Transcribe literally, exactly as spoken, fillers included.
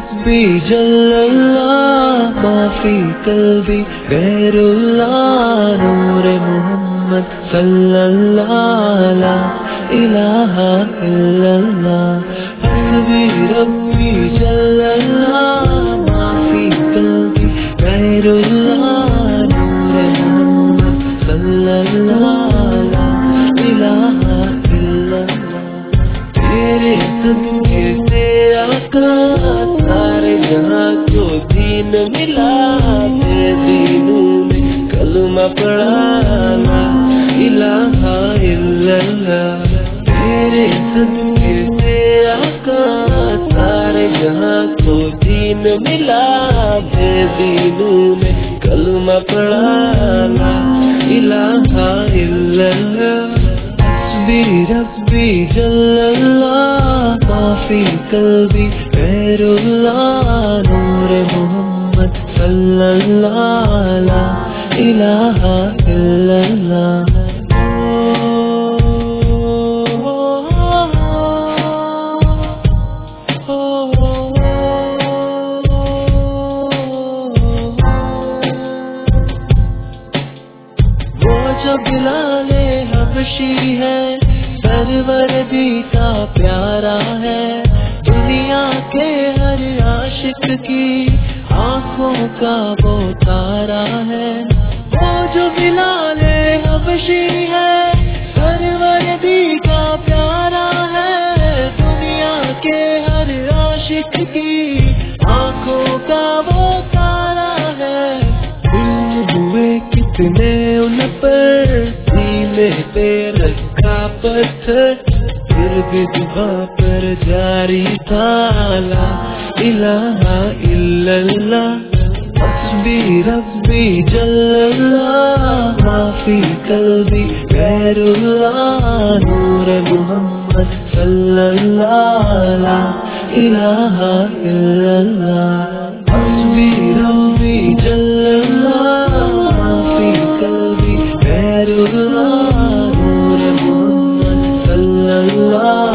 ربی جل اللہ ما فی قلبی غیر اللہ نور محمد صلی اللہ لا الہ الا اللہ حسبی ربی جل اللہ ما فی قلبی غیر اللہ نور محمد صلی اللہ لا الہ الا اللہ تیرے صدقے سے آقا سارے جہاں کو دین ملا میرے دینوں میں کلمہ پڑھا لا الہ الا اللہ تیرے صدقے سے آقا سارے جہاں کو دین ملا میرے دینوں میں کلمہ پڑھا لا الہ الا اللہ حسبی ربی جل اللہ ما فی قلبی غیر اللہ نور محمد صلی اللہ لا الہ الا اللہ وہ جو بلال حبشی ہے سرور بھی کا پیارا ہے دنیا کے ہر عاشق کی آنکھوں کا وہ تارا ہے وہ جو بلال حبشی ہے سرور بھی کا پیارا ہے دنیا کے ہر عاشق کی آنکھوں کا وہ تارا ہے علم ہوئے کتنے ان پر سینے پہ رکھا پتھر پھر بھی دعا پر جاری تھا لا الہ الا اللہ حسبی ربی جل اللہ ما فی قلبی غیر اللہ نور محمد صلی اللہ لا الہ الا اللہ حسبی ربی جل اللہ ما فی قلبی غیر اللہ نور محمد صلی اللہ